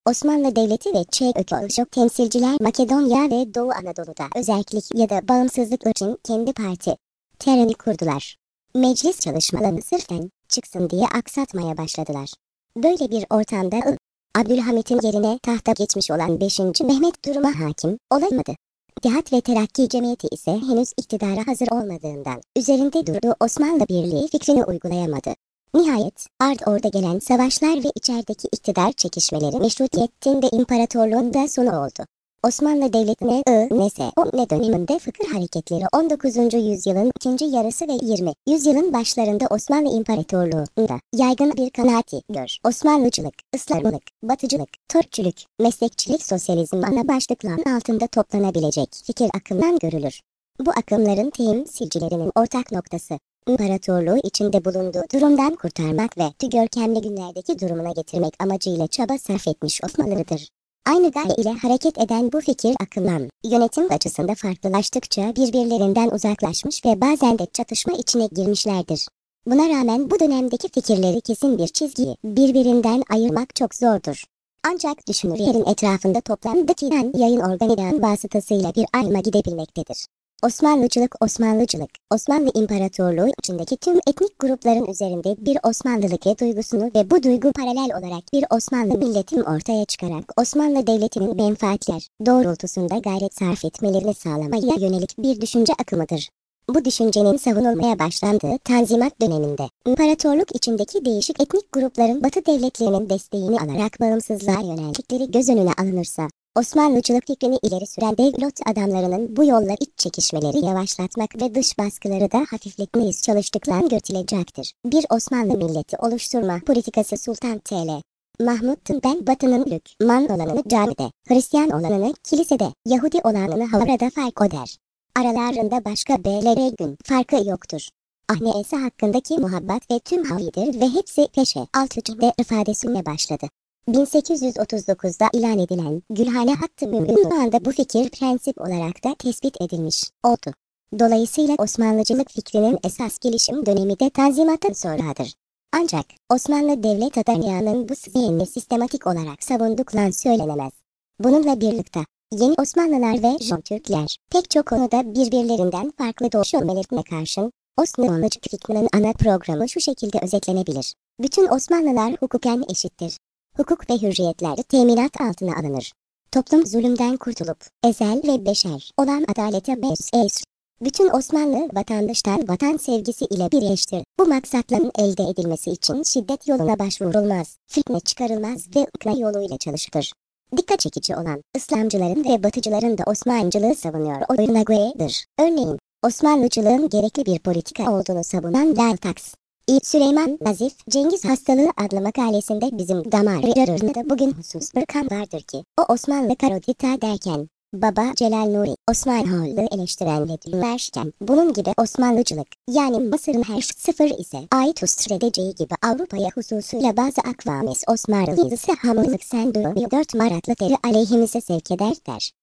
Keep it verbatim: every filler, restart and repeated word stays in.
Osmanlı Devleti ve Çek temsilciler Makedonya ve Doğu Anadolu'da özellik ya da bağımsızlık için kendi parti terörü kurdular. Meclis çalışmalarını sırfen çıksın diye aksatmaya başladılar. Böyle bir ortamda I. Abdülhamit'in yerine tahta geçmiş olan beşinci Mehmet duruma hakim olamadı. İttihat ve Terakki Cemiyeti ise henüz iktidara hazır olmadığından üzerinde durduğu Osmanlı Birliği fikrini uygulayamadı. Nihayet, ard orada gelen savaşlar ve içerideki iktidar çekişmeleri meşrutiyetin ve imparatorluğun da sonu oldu. Osmanlı Devleti'ne I N S O N döneminde fıkıh hareketleri on dokuzuncu yüzyılın ikinci yarısı ve yirminci yüzyılın başlarında Osmanlı İmparatorluğu'nda yaygın bir kanaati gör. Osmanlıcılık, İslamlık, Batıcılık, Türkçülük, meslekçilik, sosyalizm ana başlıkların altında toplanabilecek fikir akımdan görülür. Bu akımların temsilcilerinin ortak noktası, İmparatorluğu içinde bulunduğu durumdan kurtarmak ve görkemli günlerdeki durumuna getirmek amacıyla çaba sarf etmiş olmalarıdır. Aynı gaye ile hareket eden bu fikir akımları, yönetim açısında farklılaştıkça birbirlerinden uzaklaşmış ve bazen de çatışma içine girmişlerdir. Buna rağmen bu dönemdeki fikirleri kesin bir çizgiyi birbirinden ayırmak çok zordur. Ancak düşünürlerin etrafında toplandıktan yayın organı vasıtasıyla bir ayrıma gidebilmektedir. Osmanlıcılık Osmanlıcılık, Osmanlı İmparatorluğu içindeki tüm etnik grupların üzerinde bir Osmanlılık duygusunu ve bu duygu paralel olarak bir Osmanlı milletin ortaya çıkarak Osmanlı Devleti'nin menfaatler doğrultusunda gayret sarf etmelerini sağlamaya yönelik bir düşünce akımıdır. Bu düşüncenin savunulmaya başlandığı Tanzimat döneminde, imparatorluk içindeki değişik etnik grupların Batı devletlerinin desteğini alarak bağımsızlığa yöneldikleri göz önüne alınırsa, Osmanlıcılık fikrini ileri süren devlet adamlarının bu yolla iç çekişmeleri yavaşlatmak ve dış baskıları da hafifletmeye çalıştıklarını görülecektir. Bir Osmanlı milleti oluşturma politikası Sultan T L Mahmud'un ben Batı'nın Müslüman olanını camide, Hristiyan olanını kilisede, Yahudi olanını havrada fark eder. Aralarında başka belirgin farkı yoktur. Ahnesi hakkındaki muhabbet ve tüm havidir ve hepsi peşe altıcıda ifadesine başladı. bin sekiz yüz otuz dokuzda ilan edilen Gülhane Hattı Mümkün'de bu fikir prensip olarak da tespit edilmiş oldu. Dolayısıyla Osmanlıcılık fikrinin esas gelişim dönemi de Tanzimat'tan sonradır. Ancak Osmanlı Devlet adamlarının bu zihnini sistematik olarak savundukları söylenemez. Bununla birlikte yeni Osmanlılar ve Jön Türkler pek çok konuda birbirlerinden farklı doğuş olmalarına karşın Osmanlıcılık fikrinin ana programı şu şekilde özetlenebilir. Bütün Osmanlılar hukuken eşittir. Hukuk ve hürriyetler teminat altına alınır. Toplum zulümden kurtulup, ezel ve beşer olan adalete mes'es. Bütün Osmanlı vatandaştan vatan sevgisi ile birleştir. Bu maksatların elde edilmesi için şiddet yoluna başvurulmaz, fitne çıkarılmaz ve ikna yoluyla çalışılır. Dikkat çekici olan, İslamcıların ve Batıcıların da Osmanlıcılığı savunuyor oyunagoye'dir. Örneğin, Osmanlıcılığın gerekli bir politika olduğunu savunan Laltaks İ. Süleyman Nazif, Cengiz Hastalığı adlı makalesinde bizim damarlarında bugün husus bir kan vardır ki, o Osmanlı karodita derken, Baba Celal Nuri, Osmanlı'yı eleştiren ve dinlerken, bunun gibi Osmanlıcılık, yani Mısır'ın her sıfır ise ait edeceği gibi Avrupa'ya hususuyla bazı akvames Osmanlı'yı hamurluk sen dört maratlı teri aleyhimize sevk eder der.